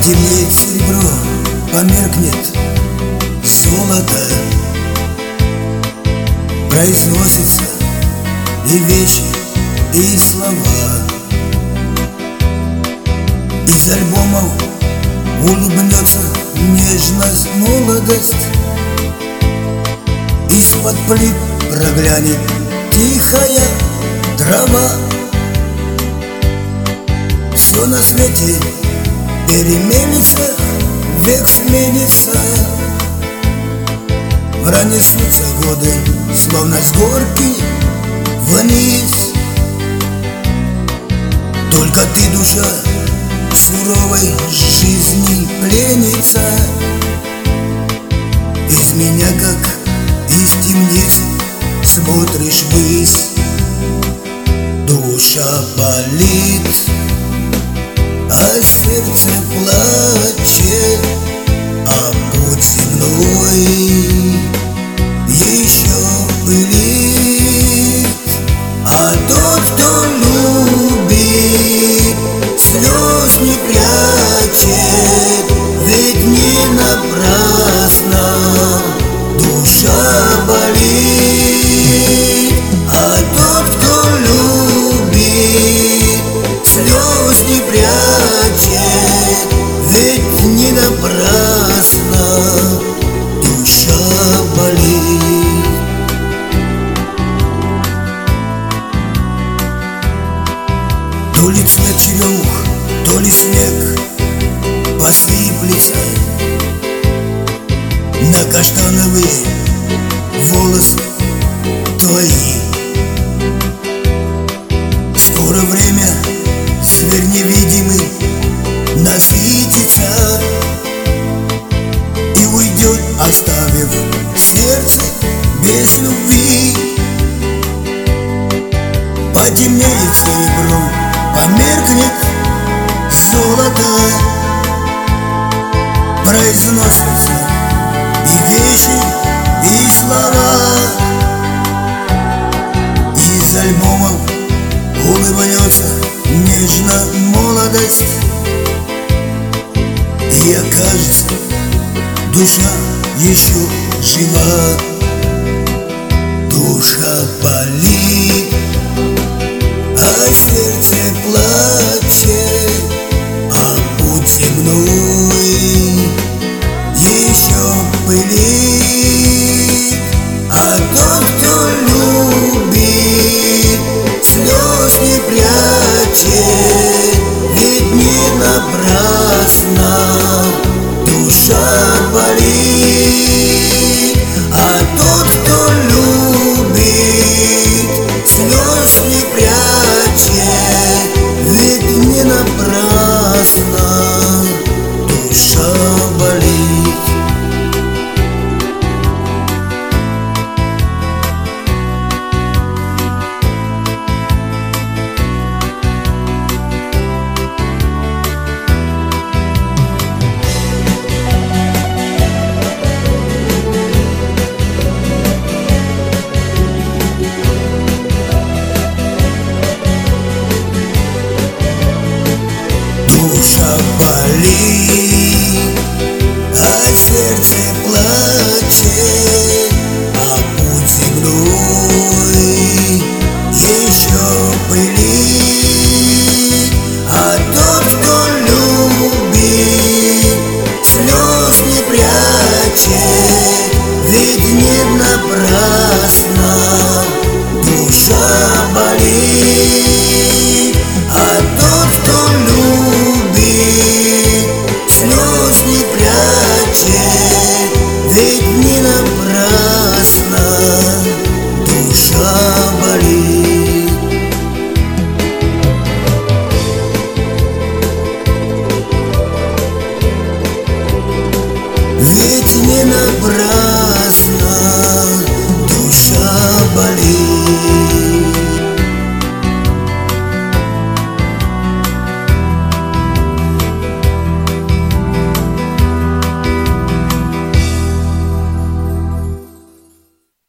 Потемнеет серебро, померкнет золото, произносятся и вещи, и слова. Из альбомов улыбнется нежность, молодость. Из-под плит проглянет тихая трава. Все на свете переменится, век сменится. Пронесутся годы, словно с горки вниз. Только ты, душа, суровой жизни пленница. Из меня, как из темницы, смотришь ввысь. Душа болит, а сердце плачет, а путь земной еще пылит. А тот, кто любит, слез не прячет, ведь не напрасно душа болит. А тот, кто любит, слез не прячет, ведь не напрасно душа болит. То ли цвет черемух, то ли снег посыплется на каштановые волосы твои. Скоро время, зверь невидимый, насытится и уйдет, оставив сердце без любви. Потемнеет серебром, померкнет золото, произносятся и вещи, и слова. Из альбомов улыбнется нежно молодость, и окажется, душа еще жива. Душа болит, а сердце плачет, а путь земной еще пылит. А тот, кто любит, слез не прячет, ведь не напрасно душа болит. А тот, кто любит, слез не прячет, ведь не напрасно душа болит. Душа болит, а сердце плачет, а путь земной еще пылит. А тот, кто любит, слез не прячет, ведь не напрасно